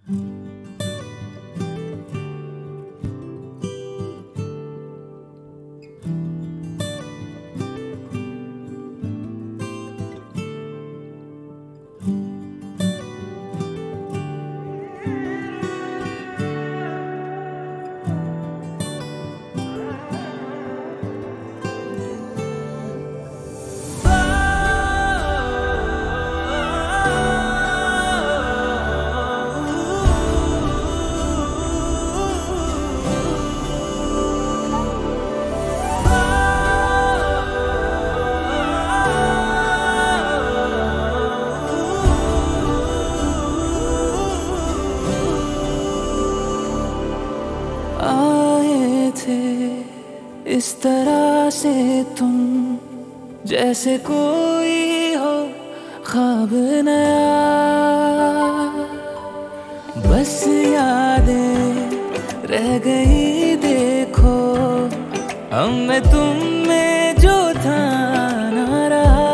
आए थे इस तरह से तुम, जैसे कोई हो ख्वाब नया। बस यादें रह गई देखो, हम में तुम में जो था ना रहा।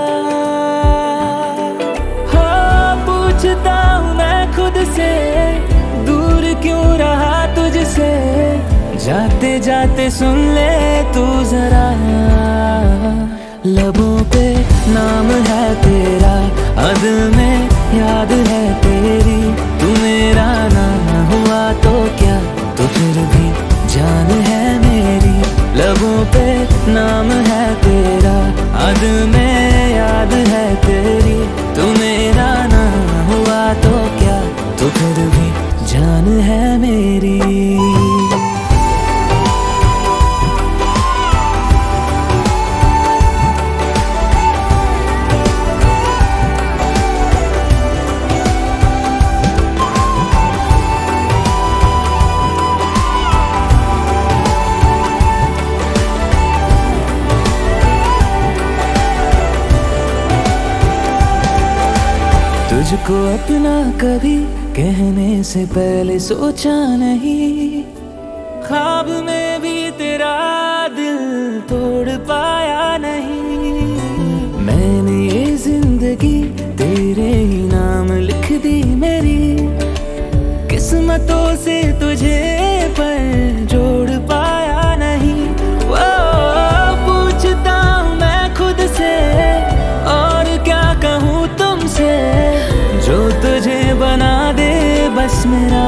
हाँ, पूछता हूँ मैं खुद से, दूर क्यों रहा तुझसे। जाते जाते सुन ले तू जरा, लबों पे नाम है तेरा, हद में याद है तेरी। तू मेरा ना हुआ तो क्या, तो फिर भी जान है मेरी। लबों पे नाम है तेरा, हद में याद है तेरी। तू मेरा ना हुआ तो क्या, तो फिर भी जान है मेरी। तुझको अपना कभी कहने से पहले सोचा नहीं, ख्वाब में भी तेरा दिल तोड़ पाया नहीं। मैंने ये जिंदगी तेरे ही नाम लिख दी मेरी, किस्मतों से तुझे पर जोड़ पाया नहीं। वो पूछता हूँ मैं खुद से, और क्या कहूँ तुमसे, जो तुझे बना दे बस मेरा।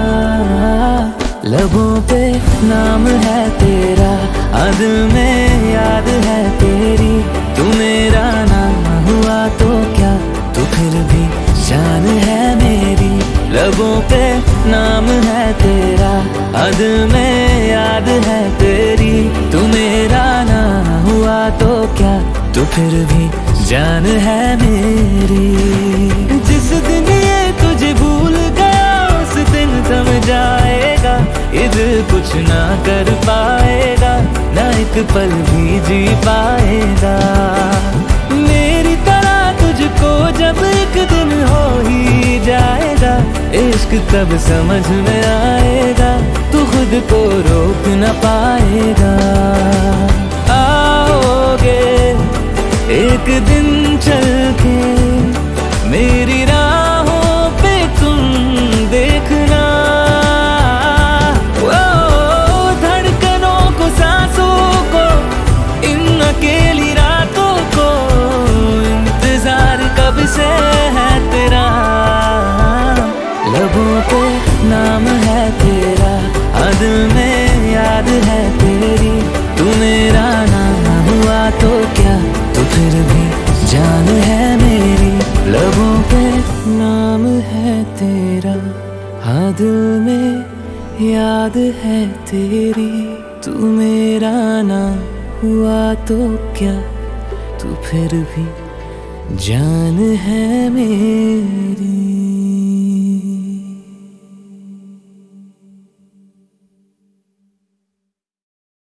लबों पे नाम है तेरा, हद में याद है तेरी। तू मेरा नाम हुआ तो क्या, तू फिर भी जान है मेरी। लबों पे नाम है तेरा, हद में याद है तेरी। तू मेरा नाम हुआ तो क्या, तू फिर भी जान है मेरी। जिस दिन ये तुझे भूल गया, उस दिन समझ आएगा ये दिल कुछ ना कर पाएगा, ना एक पल भी जी पाएगा। मेरी तरह तुझको जब एक दिन हो ही जाएगा, इश्क तब समझ में आएगा, तू खुद को रोक न पाएगा। आओगे एक दिन चल के मेरी राहों पे तुम देखना। वो धड़कनों को, सांसों को, इन अकेली रातों को, इंतजार कब से है तेरा। लबों पे नाम है तेरा, हद में याद है तेरी। तू मेरा नाम हुआ तो क्या, तो फिर भी जान है मेरी। लबों पे नाम है तेरा, हाँ दिल में याद है तेरी। तू मेरा नाम हुआ तो क्या, तू फिर भी जान है मेरी।